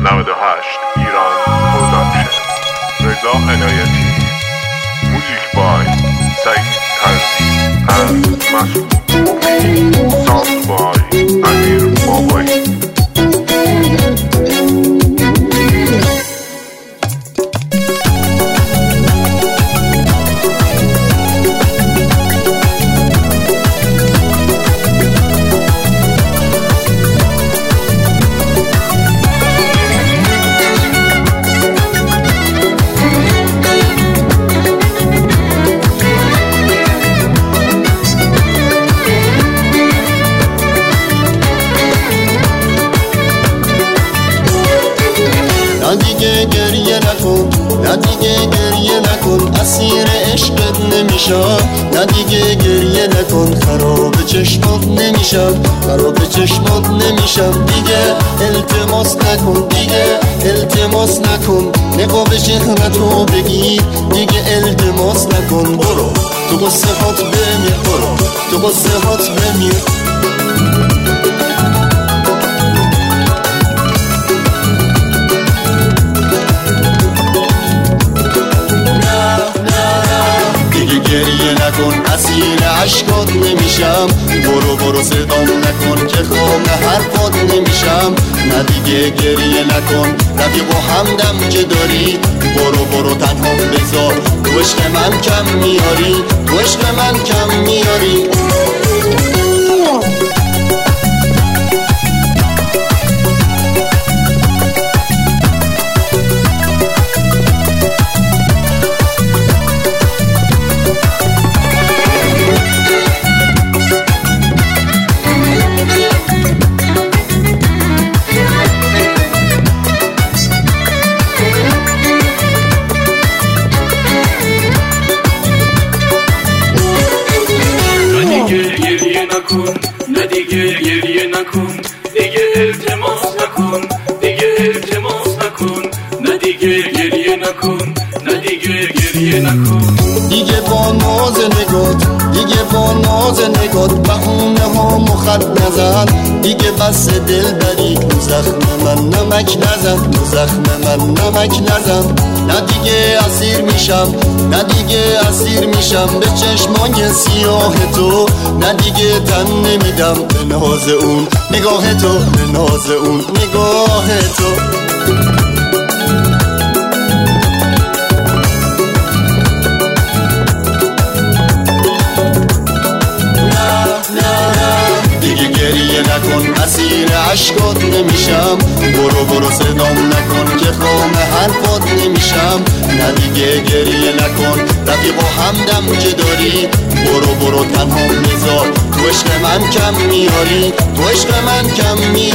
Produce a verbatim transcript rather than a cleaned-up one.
نود و هشت ایران پروداکشن. رضا عنایتی. موزیک بای سعید ترزی and مسعود. ساوند بای امیر بابایی. دیگه گریه نکن، نه دیگه گریه نکن، اسیر عشقت نمیشم. نه دیگه گریه نکن، خراب چشمات نمیشم، خراب چشمات نمیشم. دیگه التماس نکن، دیگه التماس نکن، نقاب شیخنتو بگیر. دیگه التماس نکن، برو تو قصه هات بمیر، برو تو قصه هات بمیر. گریه نکن، اسیر عشقات نمیشم. برو برو صدام نکن که خام حرفات نمیشم. نه دیگه گریه نکن، رفیق و همدم که داری. برو برو تنها بذار، تو عشق من کم میاری، تو عشق من کم میاری. نه دیگه گریه نکن، دیگه التماس نکن، دیگه التماس نکن. نه دیگه گریه نکن، نه دیگه گریه نکن. دیگه با ناز نگات، دیگه با ناز نگات بهونه ها مخد نزن. دیگه بس دل بری، تو زخم من نمک نزن، تو زخم من نمک نزن. نه دیگه اسیر میشم، نه دیگه اسیر میشم به چشمای سیاه تو. نه دیگه تن نمیدم به ناز اون نگاه تو، به ناز اون نگاه تو. گریه نکن، اسیر عشقات نمیشم. برو برو صدام نکن که خام حرفات نمیشم. نه دیگه گریه نکن، رفیق و همدم که داری. برو برو تنها میذار، تو عشق من کم میاری، تو عشق من کم میاری.